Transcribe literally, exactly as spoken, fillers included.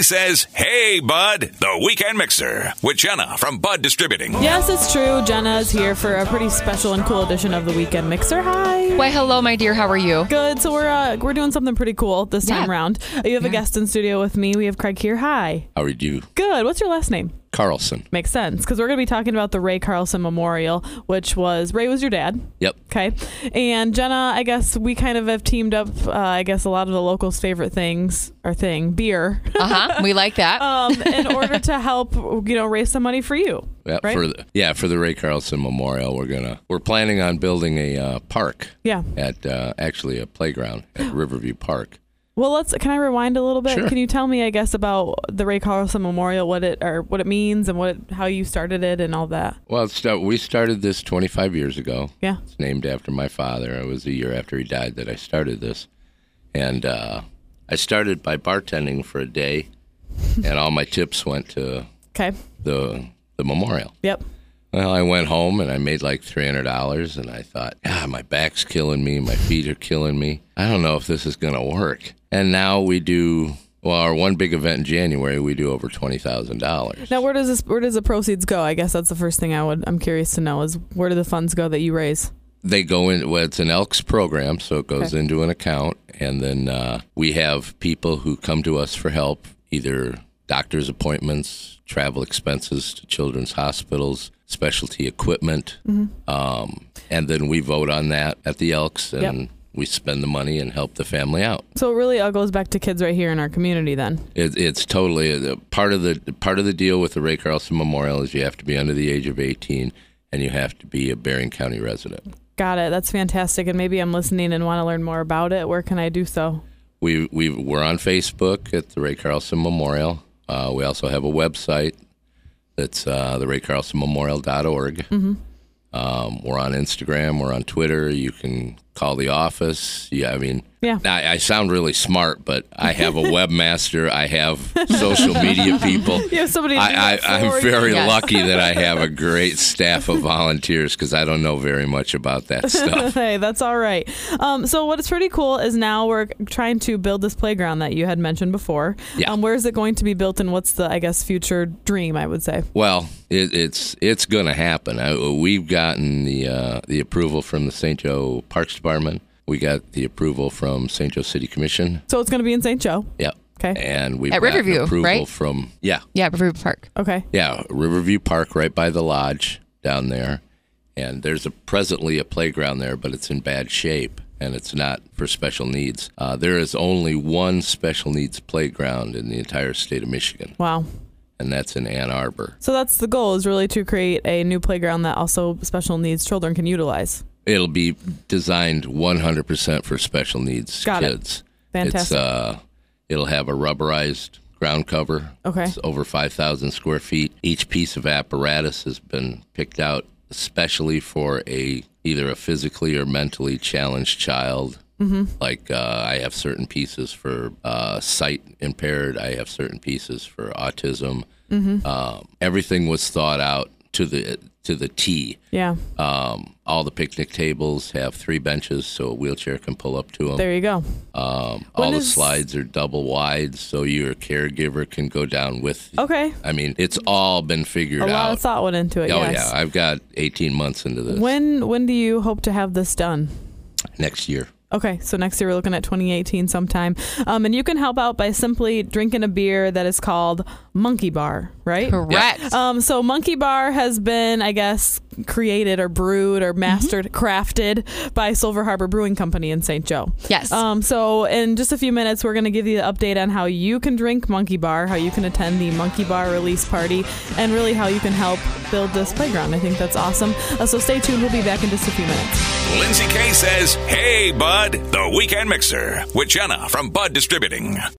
says, "Hey, Bud," the Weekend Mixer with Jenna from Bud Distributing. Yes, it's true. Jenna is here for a pretty special and cool edition of the Weekend Mixer. Hi. Why, hello, my dear. How are you? Good. So we're uh, we're doing something pretty cool this time Yeah. around. You have a Yeah. guest in studio with me. We have Craig here. Hi. How are you? Good. What's your last name? Carlson. Makes sense, because we're going to be talking about the Ray Carlson Memorial, which was, Ray was your dad. Yep. Okay. And Jenna, I guess we kind of have teamed up, uh, I guess a lot of the locals' favorite things, or thing, beer. Uh-huh. We like that. um, in order to help, you know, raise some money for you. Yeah, right? for the, yeah, for the Ray Carlson Memorial, we're gonna we're planning on building a uh, park. Yeah. At uh, actually a playground at Riverview Park. Well, let's. Can I rewind a little bit? Sure. Can you tell me, I guess, about the Ray Carlson Memorial, what it or what it means, and what it, how you started it, and all that? Well, it's, uh, we started this twenty-five years ago. Yeah. It's named after my father. It was a year after he died that I started this, and uh, I started by bartending for a day, and all my tips went to Okay. the the memorial. Yep. Well, I went home and I made like three hundred dollars, and I thought, ah, my back's killing me, my feet are killing me. I don't know if this is going to work. And now we do, well, our one big event in January, we do over twenty thousand dollars. Now, where does this? Where does the proceeds go? I guess that's the first thing I would. I'm curious to know is where do the funds go that you raise? They go in, well, it's an Elks program, so it goes Okay. into an account, and then uh, we have people who come to us for help, either doctor's appointments, travel expenses to children's hospitals, specialty equipment, Mm-hmm. um, and then we vote on that at the Elks, and Yep. we spend the money and help the family out. So it really all goes back to kids right here in our community. Then. It, it's totally uh, part of the part of the deal with the Ray Carlson Memorial is you have to be under the age of eighteen, and you have to be a Bering County resident. Got it. That's fantastic. And maybe I'm listening and want to learn more about it. Where can I do so? We we we're on Facebook at the Ray Carlson Memorial. Uh, we also have a website that's uh, the ray carlson memorial dot org. Mm-hmm. Um, we're on Instagram. We're on Twitter. You can call the office. Yeah, I mean, Yeah. I, I sound really smart, but I have a webmaster. I have social media people. You have somebody to do I, I, that for I'm you. very Yes. lucky that I have a great staff of volunteers because I don't know very much about that stuff. Hey, that's all right. Um, so what's pretty cool is now we're trying to build this playground that you had mentioned before. Yeah. Um, where is it going to be built, and what's the, I guess, future dream, I would say? Well, it, it's it's going to happen. I, we've gotten the uh, the approval from the Saint Joe Parks Department. We got the approval from Saint Joe City Commission. So it's going to be in Saint Joe. Yep. Okay. And we've At gotten Riverview, approval right? from yeah yeah, Riverview Park. Okay. yeah Riverview Park right by the lodge down there. And there's a presently a playground there, but it's in bad shape. And it's not for special needs. Uh, there is only one special needs playground in the entire state of Michigan, Wow. and that's in Ann Arbor. So that's the goal, is really to create a new playground that also special needs children can utilize. It'll be designed one hundred percent for special needs Got it. kids. Fantastic. It's, uh, it'll have a rubberized ground cover. Okay. It's over five thousand square feet. Each piece of apparatus has been picked out especially for a either a physically or mentally challenged child. Mm-hmm. Like uh, I have certain pieces for uh, sight impaired. I have certain pieces for autism. Mm-hmm. Um, everything was thought out to the to the T. Yeah. Um, all the picnic tables have three benches so a wheelchair can pull up to them. There you go. Um, When all the is- slides are double wide so your caregiver can go down with you. Okay. I mean, it's all been figured A out. lot of thought went into it. oh, yes. yeah. I've got eighteen months into this. When when do you hope to have this done? Next year. Okay, so next year we're looking at twenty eighteen sometime. Um, and you can help out by simply drinking a beer that is called Monkey Bar, right? Correct. Um, so Monkey Bar has been, I guess, created or brewed or mastered, Mm-hmm. crafted by Silver Harbor Brewing Company in Saint Joe. Yes. Um, so in just a few minutes, we're going to give you the update on how you can drink Monkey Bar, how you can attend the Monkey Bar release party, and really how you can help build this playground. I think that's awesome. Uh, so stay tuned. We'll be back in just a few minutes. Lindsay Kay says, "Hey, Bud," the Weekend Mixer with Jenna from Bud Distributing.